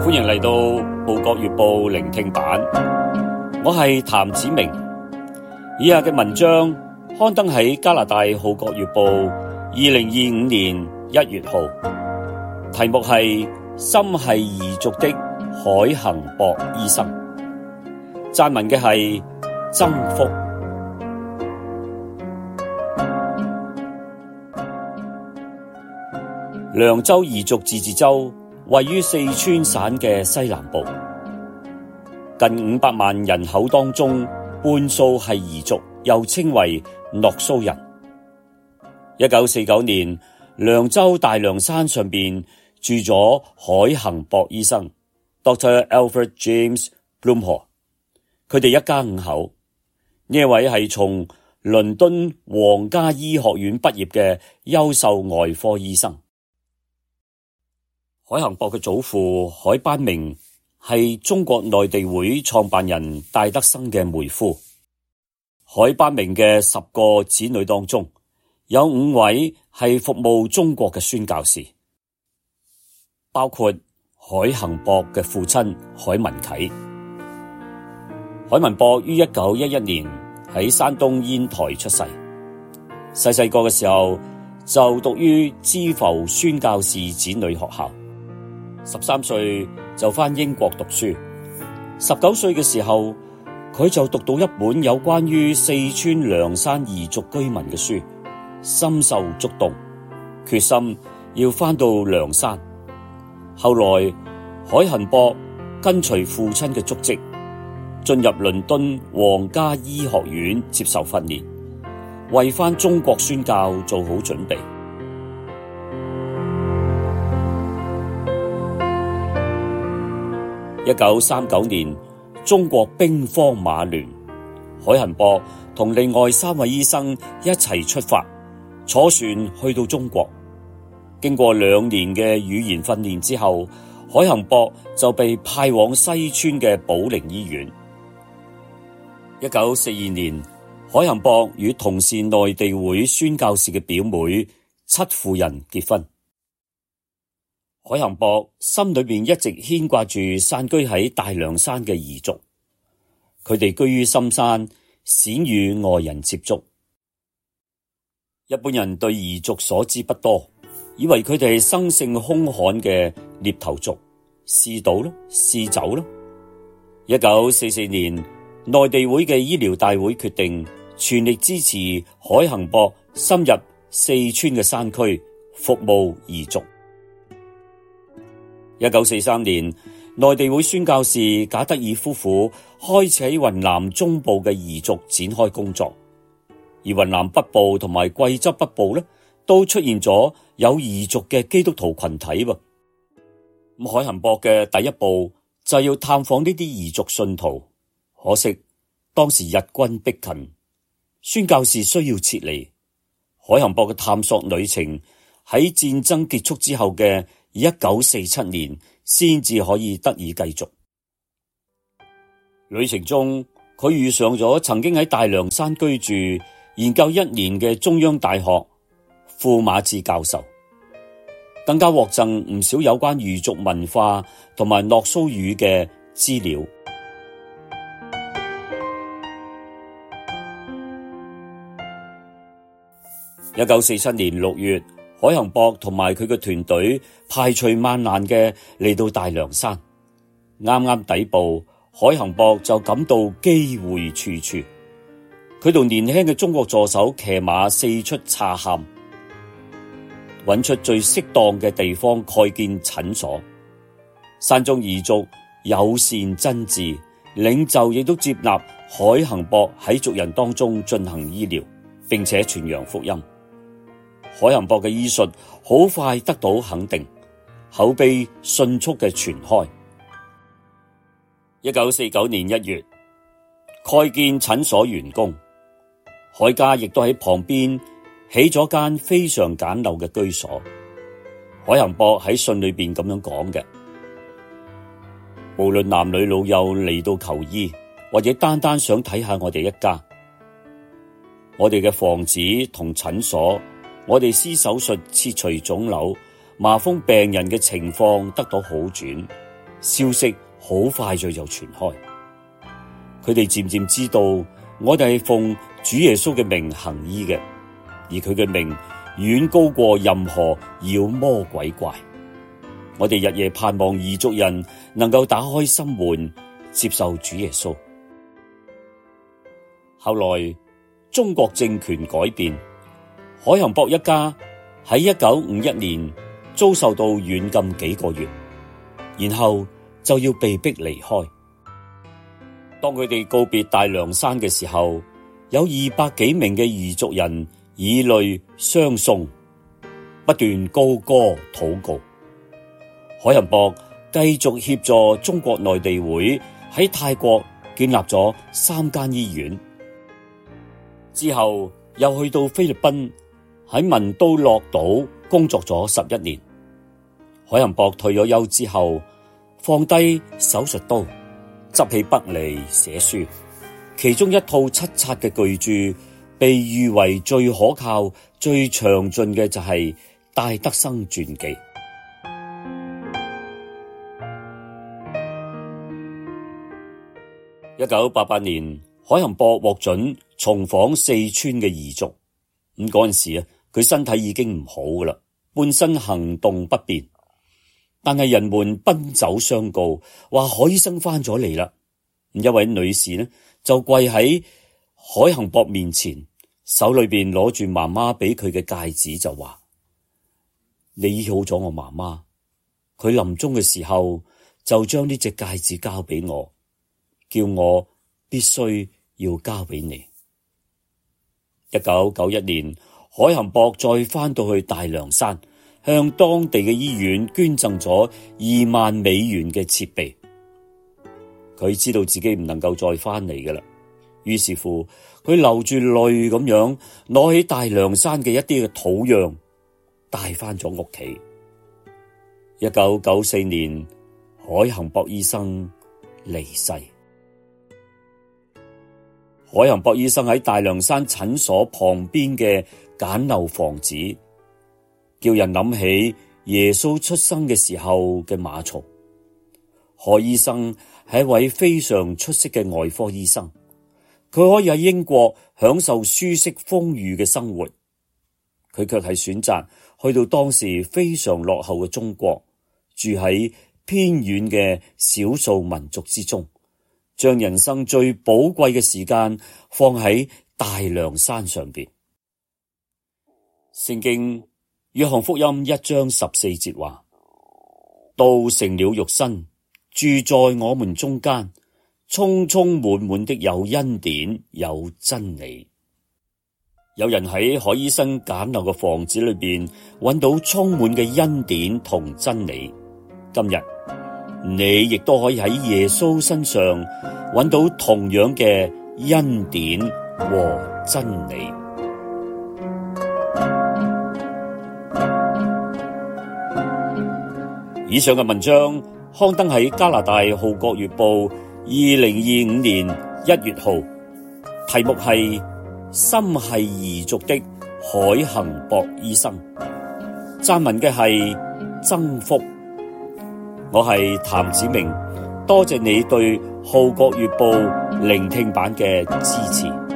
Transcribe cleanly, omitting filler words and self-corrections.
歡迎嚟到《號角月報》聆聽版，我係譚子明。以下嘅文章刊登喺加拿大《號角月報》2025年1月號，題目係心繫彝族的海行博醫生，撰文嘅係曾福。涼州彝族自治州位於四川省嘅西南部，近500萬人口當中，半數係彝族，又稱為諾蘇人。1949年，涼州大涼山上邊住咗海行博醫生 Dr. Alfred James Blumhour， 佢哋一家5口。呢位係從倫敦皇家醫學院畢業嘅優秀外科醫生。海行博嘅祖父海班明係中國內地會創辦人戴德生嘅妹夫。海班明嘅10個子女當中，有5位係服務中國嘅宣教士，包括海行博嘅父親海文啟。海文博於1911年喺山東煙台出世，細個嘅時候就讀於知浮宣教士子女學校。13歲就返英國讀書，19歲嘅時候佢就讀到一本有關於四川涼山彝族居民嘅書，深受觸動，決心要返到涼山。後來海行博跟隨父親嘅足跡，進入倫敦皇家醫學院接受訓練，為返中國宣教做好準備。1939年，中國兵荒馬亂，海行博同另外3位醫生一齊出發，坐船去到中國。經過2年嘅語言訓練之後，海行博就被派往西川嘅保寧醫院。1942年，海行博與同是內地會宣教士嘅表妹戚夫人結婚。海行博心裏邊一直牽掛住散居喺大涼山嘅彝族，佢哋居於深山，鮮與外人接觸。一般人對彝族所知不多，以為佢哋係生性兇悍嘅獵頭族，嗜賭啦，嗜酒啦。1944年，內地會嘅醫療大會決定全力支持海行博深入四川嘅山區服務彝族。1943年，內地會宣教士賈德爾夫婦開始喺雲南中部嘅彝族展開工作，而雲南北部同埋貴州北部呢，都出現咗有彝族嘅基督徒群體噃。海行博嘅第一步就要探訪呢啲彝族信徒，可惜當時日軍逼近，宣教士需要撤離。海行博嘅探索旅程喺戰爭結束之後嘅1947年先至可以得以繼續。旅程中，佢遇上咗曾經喺大涼山居住研究1年嘅中央大學傅馬志教授，更加獲贈唔少有關彝族文化同埋諾蘇語嘅資料。1947年6月，海行博同埋佢嘅團隊排除萬難嘅嚟到大涼山，啱啱抵步，海行博就感到機會處處。佢同年輕嘅中國助手騎馬四出查勘，揾出最適當嘅地方蓋建診所。山中彝族友善真摯，領袖亦都接納海行博喺族人當中進行醫療，並且傳揚福音。海行博嘅醫術好快得到肯定，口碑迅速嘅傳開。1949年1月，蓋建診所完工，海家亦都喺旁邊起咗間非常簡陋嘅居所。海行博喺信裏邊咁樣講嘅：無論男女老幼嚟到求醫，或者單單想睇下我哋一家，我哋嘅房子同診所，我哋施手術切除腫瘤、麻風病人嘅情況得到好轉， 消息好快就傳開。佢哋漸漸知道我哋係奉主耶穌嘅名行醫嘅，而佢嘅名遠高過任何妖魔鬼怪。我哋日夜盼望異族人能夠打開心門接受主耶穌。後來中國政權改變，海行博一家喺1951年遭受到軟禁幾個月，然後就要被迫離開。當佢哋告別大涼山嘅時候，有200幾名嘅彝族人以淚相送，不斷高歌禱告。海行博繼續協助中國內地會喺泰國建立咗3間醫院，之後又去到菲律賓喺文都洛島工作咗11年。海行博退咗休之後，放低手術刀，執起筆嚟寫書，其中一套7冊嘅巨著被譽為最可靠、最詳盡嘅就係戴德生傳記。1988年，海行博獲准重訪四川嘅彝族。嗰陣時佢身體已經唔好噶啦，半身行動不便。但係人們奔走相告，話海醫生翻咗嚟啦。一位女士呢就跪喺海行博面前，手裏邊攞住媽媽俾佢嘅戒指，就話：你醫好咗我媽媽，佢臨終嘅時候就將呢隻戒指交俾我，叫我必須要交俾你。1991年，海行博再翻到去大涼山，向當地嘅醫院捐贈咗2萬美元嘅設備。佢知道自己唔能夠再翻嚟㗎啦，於是乎佢流住淚咁樣攞起大涼山嘅一啲嘅土壤帶翻咗屋企。1994年，海行博醫生離世。海行博醫生喺大涼山診所旁邊嘅簡陋房子，叫人諗起耶穌出生嘅時候嘅馬槽。海醫生係一位非常出色嘅外科醫生，佢可以喺英國享受舒適豐裕嘅生活，佢卻係選擇去到當時非常落後嘅中國，住喺偏遠嘅少數民族之中，將人生最寶貴嘅時間放喺大涼山上邊。聖經約翰福音1章14節話：道成了肉身，住在我們中間，充充滿滿的有恩典有真理。有人喺海醫生簡陋嘅房子裏邊揾到充滿嘅恩典同真理。今日你亦都可以喺耶穌身上揾到同樣嘅恩典和真理。以上嘅文章刊登喺加拿大《號角月報》2025年1月號，題目係心繫彝族的海行博醫生。撰文嘅係曾福。我係譚子明，多謝你對《號角月報》聆聽版嘅支持。